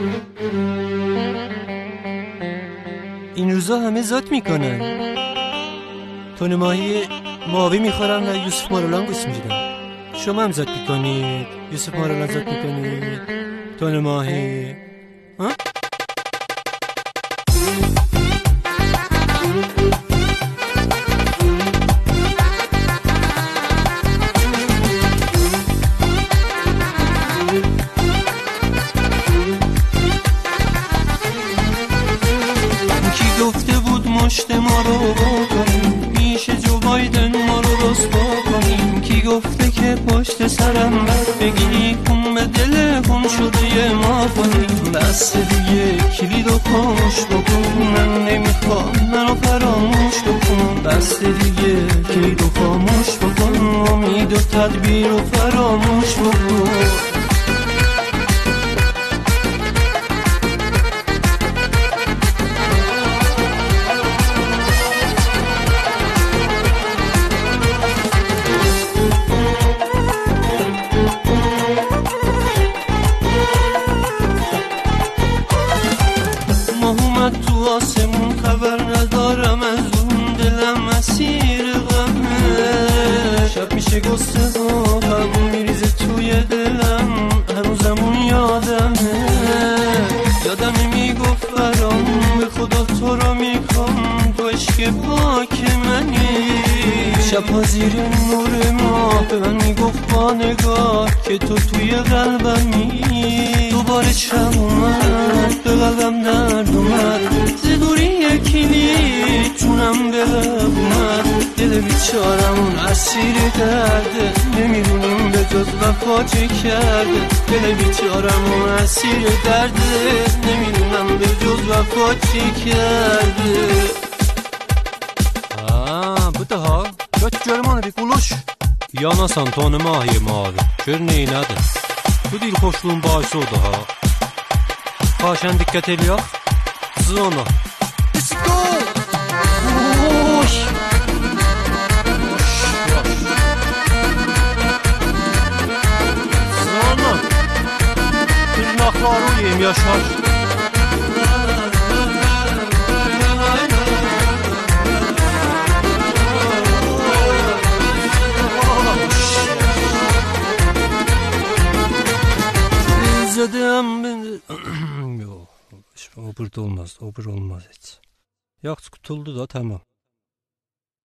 این روزا همه زاد میکنن، تون ماهی ماهی میخورن و یوسف مارالان گوش میدن. شما هم زاد میکنید؟ یوسف مارالان زاد میکنید؟ تون ماهی ها؟ گفته بود مشت ما رو بکنیم، میشه جو بایدن ما رو رسوا کنیم. کی گفته که پشت سرم بد بگی، خون به دل هم شده ما کنیم. بس دیگه کلیدو خاموش بکن، من نمیخوام منو فراموش بکن. بس دیگه کلیدو خاموش بکن، امید و تدبیر رو فراموش بکن. تو آسمون خبر ندارم از اون، دلم اسیر غمه. شب میشه گسته ها همون میریزه توی دلم، هنوزمون یادمه میگفت برام به خدا تو رو میخوام، تو عشق پاک منی. شبها زیر نور ما به من میگفت با نگاه که تو توی قلبمی. دوباره شب اومد به قلبم درد اومد، زدوری یکیلی جونم به لب اومد. دل بیچارمون اسیر درده، نمیدونیم به جز وفا چه کرده. دل بیچارمون اسیر درده، نمیدونم به جز وفا چه کرده. بده ها göç görmanı bir kuluş. Yanasan tonu mahi mavi, gör neylədir. Bu dil xoşluğun bahisi odur ha. Paşən diqqət eləyək, zona. Disco! Oş! Zona! Tırnaqları yiyim, yaşar. Zədəm yox, o burada olmaz, o burada olmaz heç. Yaxşı, qutuldu da, tamam.